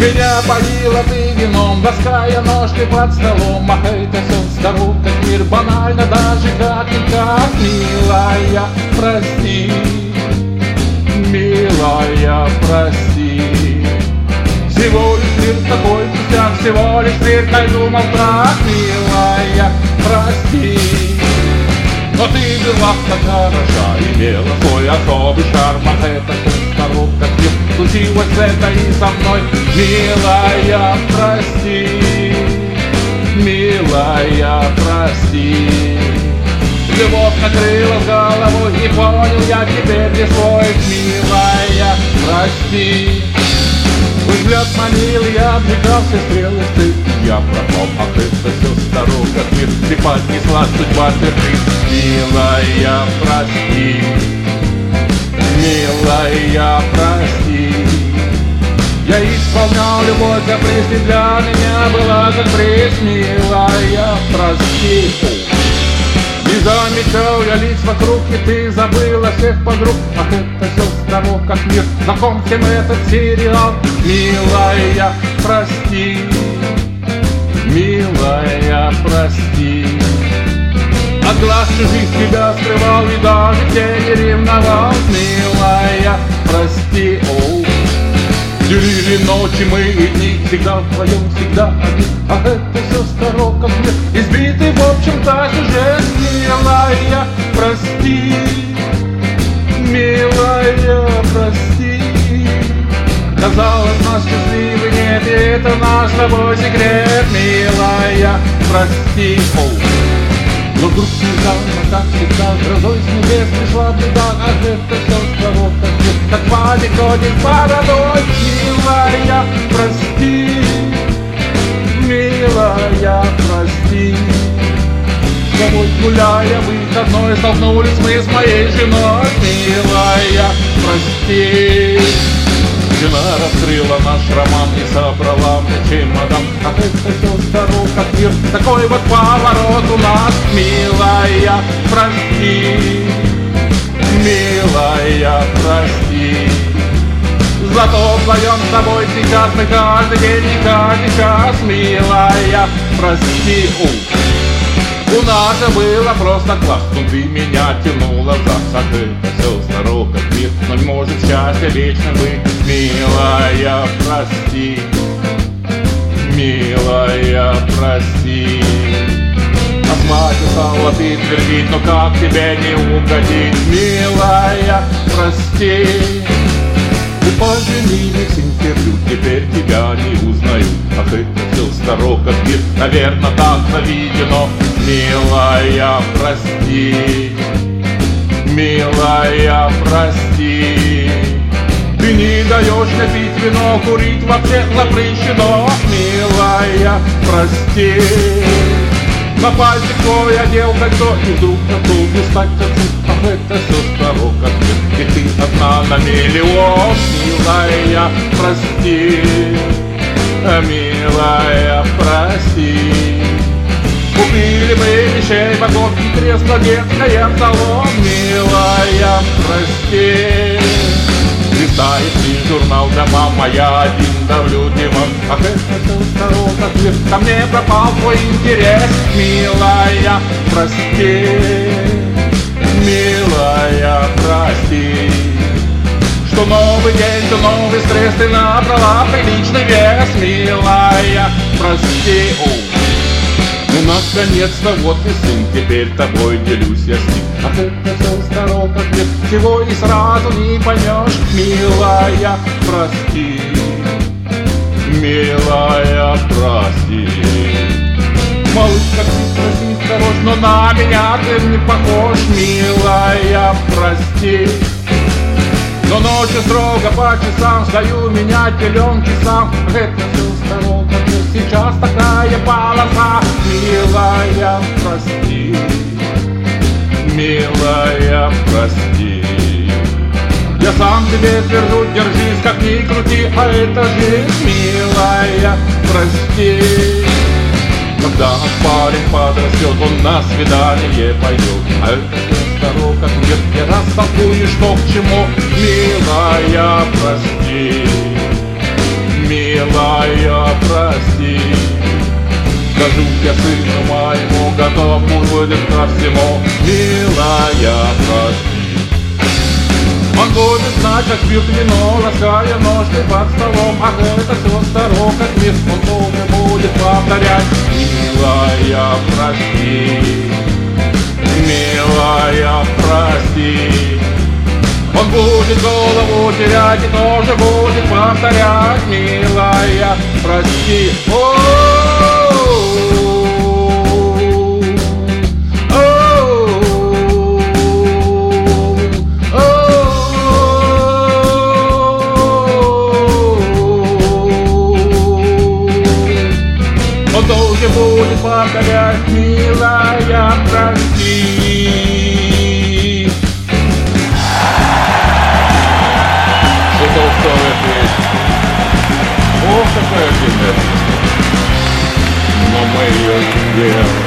Меня поила ты вином, таская ножки под столом. Ах, это все старух, как мир, банально даже как никак. Милая, прости, милая, прости. Всего лишь мир такой пустяк, всего лишь мир, как думал так. Милая, прости. Но ты была так хороша, имела свой особый шарм. Ах, это все старух, как мир, случилось это и со мной. Милая, прости, милая, прости. Любовь накрыла голову, и понял я теперь не свой. Милая, прости. Взгляд манил, я обжигался стрелы стыд. Я пропал, ах, это все старух, как мир, ты поднесла судьба сюрприз. Милая, прости, милая, прости. Я исполнял любовь каприз, и для меня была как приз. Милая, прости. Не замечал я лиц вокруг, и ты забыла всех подруг. Ах, это все старух, как мир, знаком всем этот сериал. Милая, прости, милая, прости. От глаз чужих тебя скрывал и даже тени ревновал. Милая, прости, оу. Делили ночи мы и дни, всегда вдвоем, всегда одни. Ах, это все старо, как мир, избитый в общем-то сюжет. Милая, прости, милая, прости. Казалось, нас счастливы, нет, и это наш с тобой секрет. Милая, прости, оу. Но вдруг внезапно, как всегда, грозой с небес пришла беда. Ах, это все старо, как мир, как Вадик ходит бородой. Милая, прости, милая, прости. С тобой гуляя выходной, столкнулись мы с моей женой. Милая, прости. Жена раскрыла наш роман и собрала мне чемодан. Ах, это все старух, как мир, такой вот поворот у нас. Милая, прости, милая, прости. Зато вдвоем с тобой сейчас мы каждый день и каждый час. Милая, прости. У нас же было просто класс, но ты меня тянула за сады. Все старо, как мир, но не может счастье вечно быть. Милая, прости, милая, прости. А мать устала ты твердить, но как тебе не угодить? Милая, прости. Мы поженились в интервью, теперь тебя не узнаю. Ах, это все старо, как мир, наверное, так заведено. Милая, прости, милая, прости. Ты не даешь мне пить вино, курить вообще запрещено. Милая, прости. На пальце твой одел кольцо, и вдруг готов не стать отцом. Ах, это все старо, как мир, и ты одна на миллион. Милая, прости, милая, прости. Купили мы вещей вагон, и кресло детское в салон. Милая, прости. Листает ли журнал «Дома», моя один давлю диван. Ах, это все старо, как мир, ко мне пропал твой интерес. Милая, прости, милая, прости. Что новый день, то новый стресс, ты набрала приличный вес. Милая, прости. Ну, наконец-то вот и сын, теперь тобой делюсь я с ним. Ах, это все старо, как мир, всего и сразу не поймешь. Милая, прости, милая, прости. Малышка, ты спроси хорош, но на меня ты не похож. Милая, прости. Но ночью строго по часам сдаю меня пеленки сам. Это все старо, как мир, сейчас такая полоса. Милая, прости, милая, прости. Я сам тебе твержу, держись, как ни крути, а это жизнь. Милая, прости. Когда парень подрастет, он на свидание пойдет. А это все старо, как мир, я растолкую, что к чему. Милая, прости, милая. милая, прости. Скажу я сыну моему, готов пусть будет ко всему, милая, прости. Он будет знать, как пьют вино, лаская ножкой под столом. Ах, это все старо, как мир, он тоже будет повторять, милая, прости, милая, прости. Он будет голову терять и тоже будет повторять, милая, прости. Он тоже будет повторять, милая, прости. Это усталая песня. Ох, какая длинная песня. Но мы ее сделаем.